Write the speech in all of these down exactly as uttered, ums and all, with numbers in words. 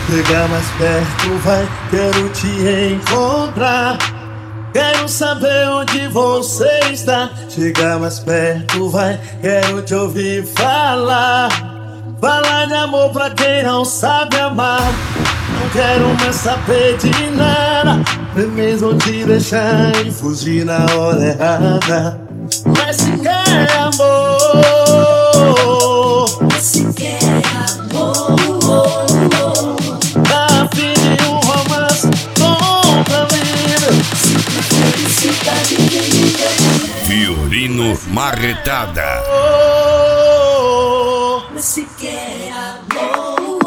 Chega mais perto, vai, quero te encontrar. Quero saber onde você está. Chega mais perto, vai, quero te ouvir falar. Falar de amor pra quem não sabe amar. Não quero mais saber de nada. Mesmo te deixar e fugir na hora errada. Mas se quer amor, mas se quer amor, tá fim de um romance bom pra mim. Felicidade que Violino Marretada. mas se quer amor.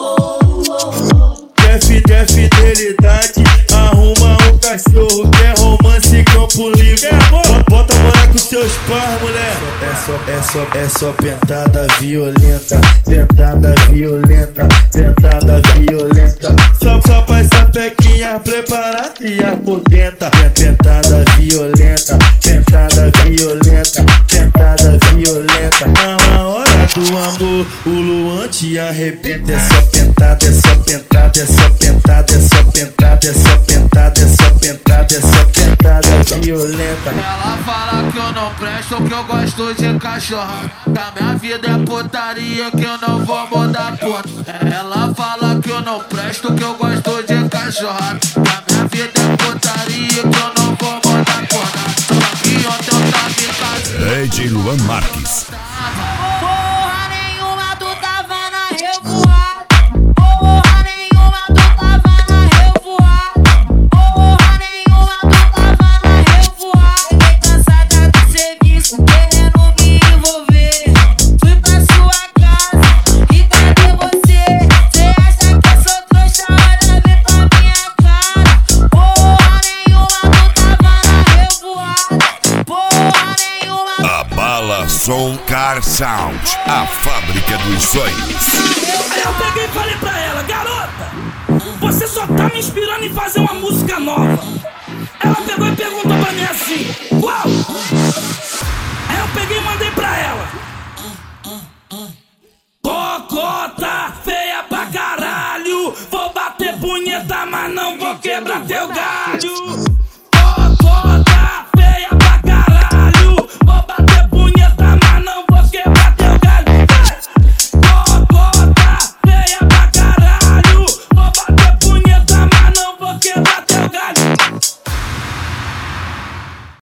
Quer, quer fidelidade, arruma um cachorro. Quer romance, campo livre. É amor, bota morar com seus pais, mulher. É só, é só, é só pentada violenta. Pentada violenta, pentada violenta. Só, só pra essa pequinha preparada e apodenta. Pentada violenta, pentada violenta, pentada violenta. Na hora do amor, o Luan te arrebenta. É só pentada, é só pentada, é só pentada, é só pentada, é só pentada, é só pentada, é só pentada violenta. Ela fala que eu não presto, que eu gosto de cachorro. Que a minha vida é putaria, que eu não vou mudar ponto. Ela fala que eu não presto, que eu gosto de cachorro. Que a minha vida é putaria, que eu não vou mudar ponto. Só que ontem eu tava em casa. D J Luan Marques. Porra nenhuma, tu tava na revoada. Porra nenhuma, tu tava na revoada. Porra nenhuma, tu tava na revoada. Fiquei cansada do serviço, querendo me envolver. Fui pra sua casa e cadê você? Cê acha que eu sou trouxa? Olha bem pra minha cara. Porra nenhuma, tu tava na revoada. Porra nenhuma. Abala Som Car Sound, a fábrica dos sonhos. Aí eu peguei e falei pra ela: garota, você só tá me inspirando em fazer uma música nova. Ela pegou e perguntou pra mim assim: qual?